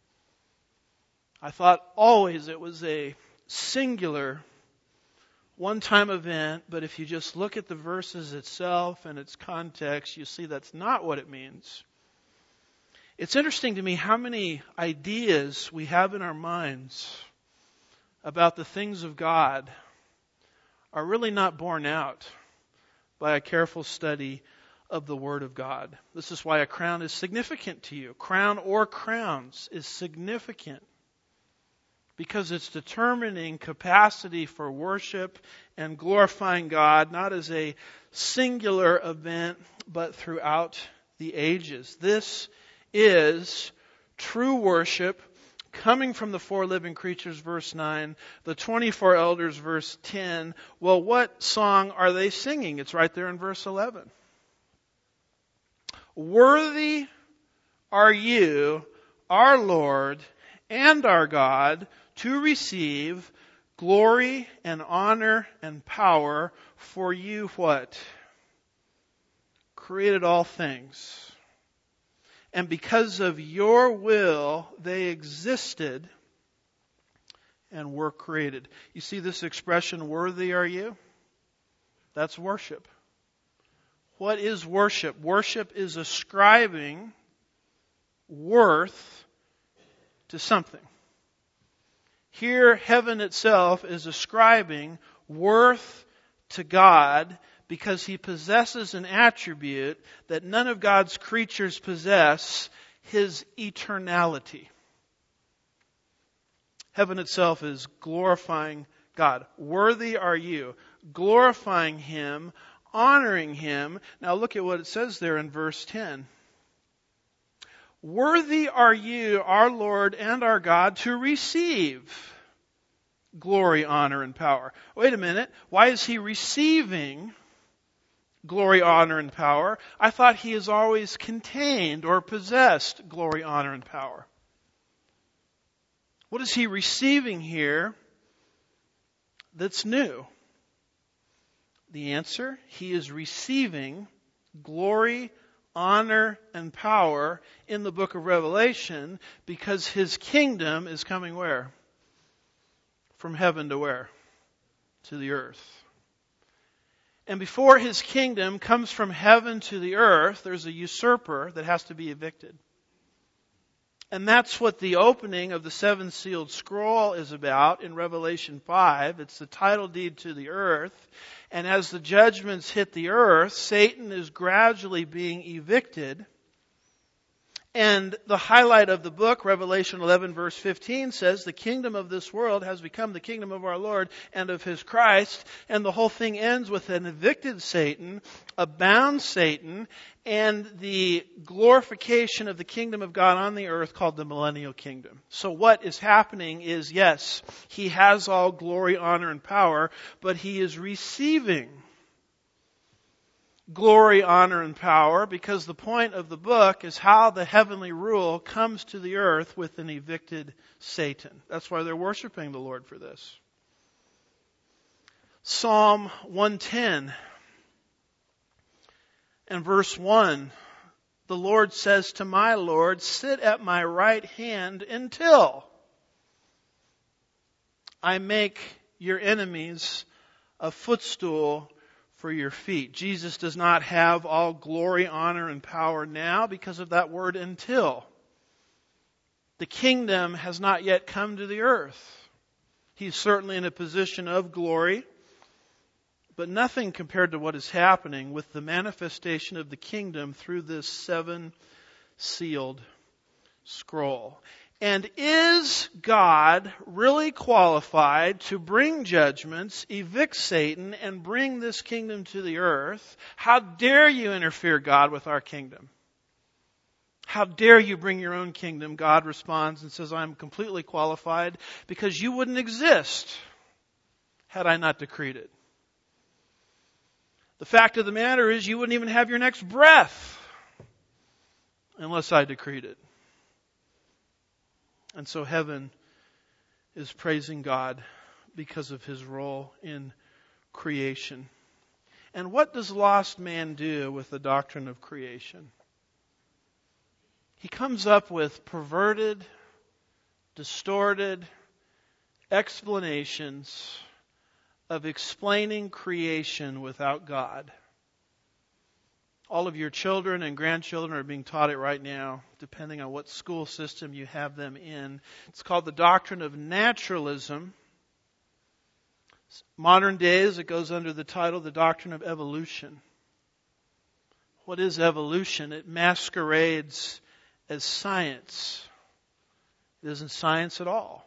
I thought always it was a singular, one-time event, but if you just look at the verses itself and its context, you see that's not what it means. It's interesting to me how many ideas we have in our minds about the things of God are really not borne out by a careful study of the Word of God. This is why a crown is significant to you. Crown or crowns is significant because it's determining capacity for worship and glorifying God, not as a singular event, but throughout the ages. This is true worship coming from the four living creatures, verse nine, the twenty-four elders, verse ten. Well, what song are they singing? It's right there in verse eleven. Worthy are you, our Lord and our God, to receive glory and honor and power, for you what? Created all things. And because of your will, they existed and were created. You see this expression, worthy are you? That's worship. What is worship? Worship is ascribing worth to something. Here, heaven itself is ascribing worth to God because He possesses an attribute that none of God's creatures possess, His eternality. Heaven itself is glorifying God. Worthy are you, glorifying Him, honoring Him. Now look at what it says there in verse ten. Worthy are you, our Lord and our God, to receive glory, honor, and power. Wait a minute. Why is He receiving glory, honor, and power? I thought He has always contained or possessed glory, honor, and power. What is He receiving here that's new? The answer, He is receiving glory, honor, and power in the book of Revelation because His kingdom is coming where? From heaven to where? To the earth. And before His kingdom comes from heaven to the earth, there's a usurper that has to be evicted. And that's what the opening of the seven sealed scroll is about in Revelation five. It's the title deed to the earth. And as the judgments hit the earth, Satan is gradually being evicted. And the highlight of the book, Revelation eleven verse fifteen, says the kingdom of this world has become the kingdom of our Lord and of His Christ. And the whole thing ends with an evicted Satan, a bound Satan, and the glorification of the kingdom of God on the earth called the millennial kingdom. So what is happening is, yes, He has all glory, honor, and power, but He is receiving glory, honor, and power, because the point of the book is how the heavenly rule comes to the earth with an evicted Satan. That's why they're worshiping the Lord for this. Psalm one ten and verse one, the Lord says to my Lord, sit at my right hand until I make your enemies a footstool for your feet. Jesus does not have all glory, honor, and power now because of that word until. The kingdom has not yet come to the earth. He's certainly in a position of glory, but nothing compared to what is happening with the manifestation of the kingdom through this seven sealed scroll. And is God really qualified to bring judgments, evict Satan, and bring this kingdom to the earth? How dare you interfere, God, with our kingdom? How dare you bring your own kingdom? God responds and says, I'm completely qualified because you wouldn't exist had I not decreed it. The fact of the matter is you wouldn't even have your next breath unless I decreed it. And so heaven is praising God because of his role in creation. And what does lost man do with the doctrine of creation? He comes up with perverted, distorted explanations of explaining creation without God. All of your children and grandchildren are being taught it right now, depending on what school system you have them in. It's called the doctrine of naturalism. Modern days, it goes under the title, the doctrine of evolution. What is evolution? It masquerades as science. It isn't science at all.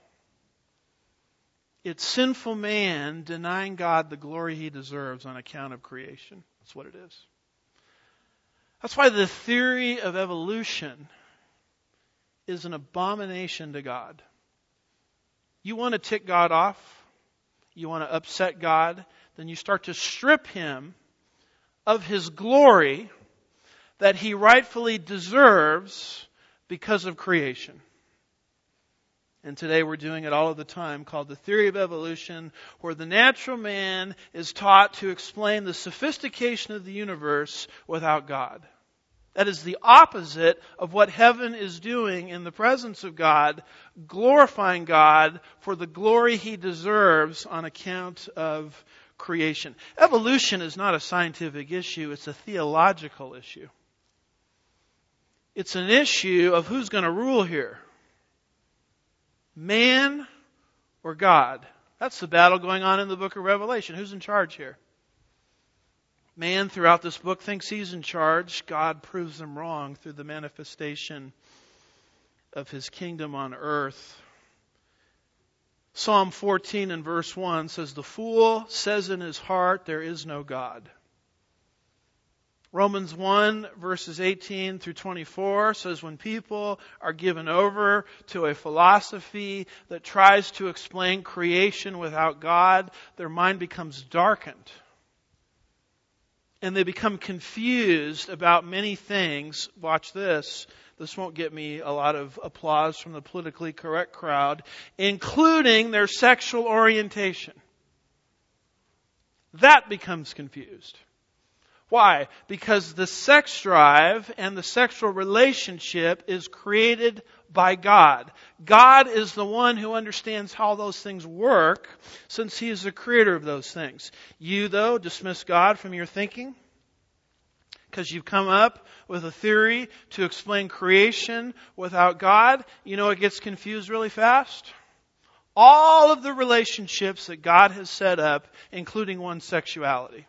It's sinful man denying God the glory he deserves on account of creation. That's what it is. That's why the theory of evolution is an abomination to God. You want to tick God off? You want to upset God? Then you start to strip him of his glory that he rightfully deserves because of creation. And today we're doing it all of the time, called the theory of evolution, where the natural man is taught to explain the sophistication of the universe without God. That is the opposite of what heaven is doing in the presence of God, glorifying God for the glory he deserves on account of creation. Evolution is not a scientific issue, it's a theological issue. It's an issue of who's going to rule here. Man or God? That's the battle going on in the book of Revelation. Who's in charge here? Man throughout this book thinks he's in charge. God proves them wrong through the manifestation of his kingdom on earth. Psalm fourteen and verse one says, "The fool says in his heart, there is no God." Romans one verses eighteen through twenty-four says when people are given over to a philosophy that tries to explain creation without God, their mind becomes darkened. And they become confused about many things. Watch this. This won't get me a lot of applause from the politically correct crowd, including their sexual orientation. That becomes confused. Why? Because the sex drive and the sexual relationship is created by God. God is the one who understands how those things work, since He is the creator of those things. You, though, dismiss God from your thinking because you've come up with a theory to explain creation without God. You know it gets confused really fast? All of the relationships that God has set up, including one's sexuality.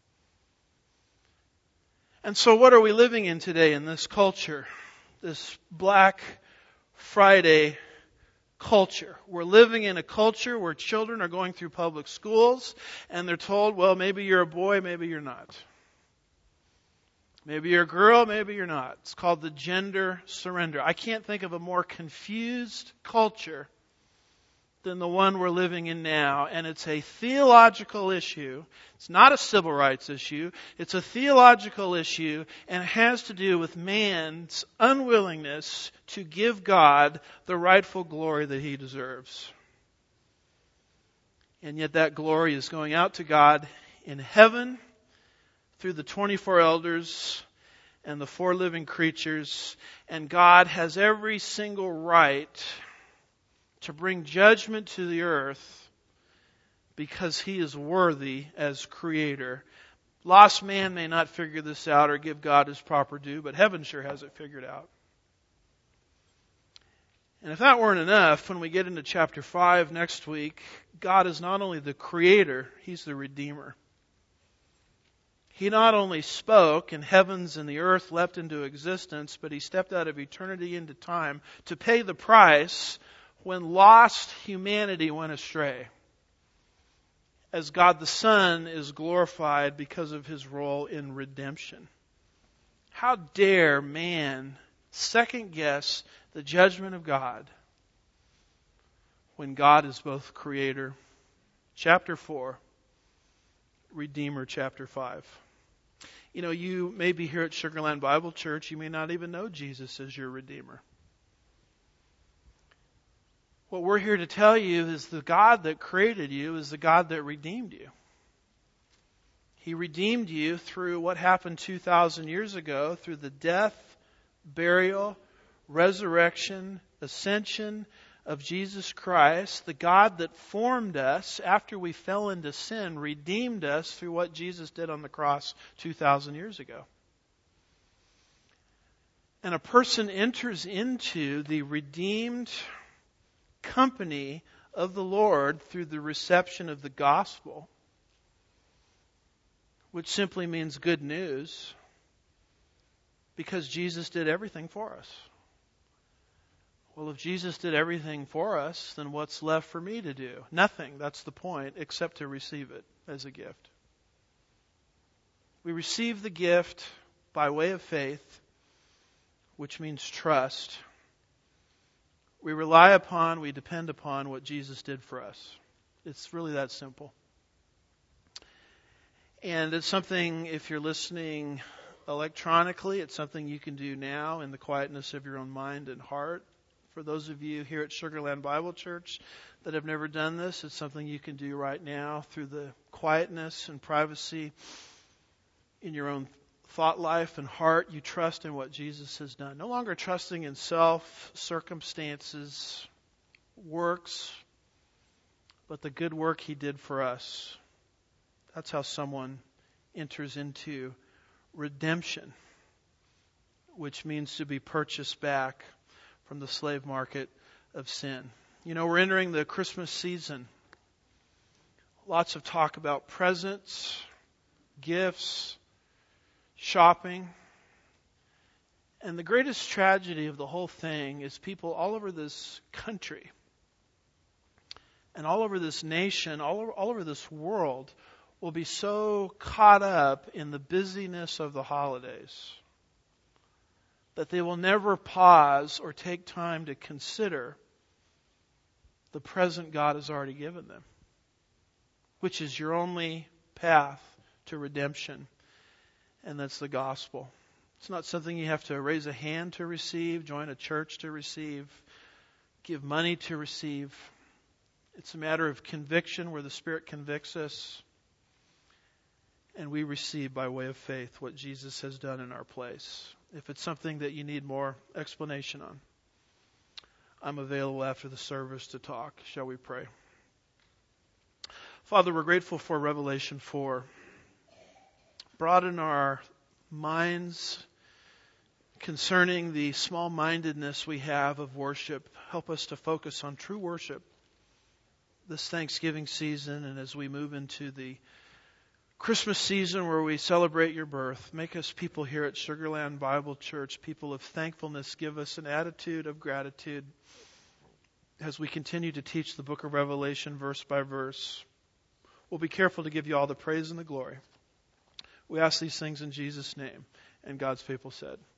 And so what are we living in today in this culture? This Black Friday culture. We're living in a culture where children are going through public schools and they're told, well, maybe you're a boy, maybe you're not. Maybe you're a girl, maybe you're not. It's called the gender surrender. I can't think of a more confused culture than the one we're living in now. And it's a theological issue. It's not a civil rights issue. It's a theological issue, and it has to do with man's unwillingness to give God the rightful glory that He deserves. And yet that glory is going out to God in heaven through the twenty-four elders and the four living creatures. And God has every single right to bring judgment to the earth because He is worthy as creator. Lost man may not figure this out or give God His proper due, but heaven sure has it figured out. And if that weren't enough, when we get into chapter five next week, God is not only the creator, He's the redeemer. He not only spoke and heavens and the earth leapt into existence, but He stepped out of eternity into time to pay the price when lost humanity went astray. As God the Son is glorified because of His role in redemption. How dare man second guess the judgment of God when God is both Creator, chapter four, Redeemer, chapter five. You know, you may be here at Sugarland Bible Church. You may not even know Jesus as your Redeemer. What we're here to tell you is the God that created you is the God that redeemed you. He redeemed you through what happened two thousand years ago, through the death, burial, resurrection, ascension of Jesus Christ. The God that formed us after we fell into sin redeemed us through what Jesus did on the cross two thousand years ago. And a person enters into the redeemed company of the Lord through the reception of the gospel, which simply means good news, because Jesus did everything for us. Well, if Jesus did everything for us, then what's left for me to do? Nothing, that's the point, except to receive it as a gift. We receive the gift by way of faith, which means trust. We rely upon, we depend upon what Jesus did for us. It's really that simple. And it's something, if you're listening electronically, it's something you can do now in the quietness of your own mind and heart. For those of you here at Sugarland Bible Church that have never done this, it's something you can do right now through the quietness and privacy in your own thought life and heart. You trust in what Jesus has done. No longer trusting in self, circumstances, works, but the good work He did for us. That's how someone enters into redemption, which means to be purchased back from the slave market of sin. You know, we're entering the Christmas season. Lots of talk about presents, gifts, shopping. And the greatest tragedy of the whole thing is people all over this country and all over this nation, all over, all over this world will be so caught up in the busyness of the holidays that they will never pause or take time to consider the present God has already given them, which is your only path to redemption, and that's the gospel. It's not something you have to raise a hand to receive, join a church to receive, give money to receive. It's a matter of conviction where the Spirit convicts us, and we receive by way of faith what Jesus has done in our place. If it's something that you need more explanation on, I'm available after the service to talk. Shall we pray? Father, we're grateful for Revelation four. Broaden our minds concerning the small-mindedness we have of worship. Help us to focus on true worship this Thanksgiving season, and as we move into the Christmas season where we celebrate your birth. Make us people here at Sugarland Bible Church, people of thankfulness. Give us an attitude of gratitude as we continue to teach the book of Revelation verse by verse. We'll be careful to give you all the praise and the glory. We ask these things in Jesus' name. And God's people said,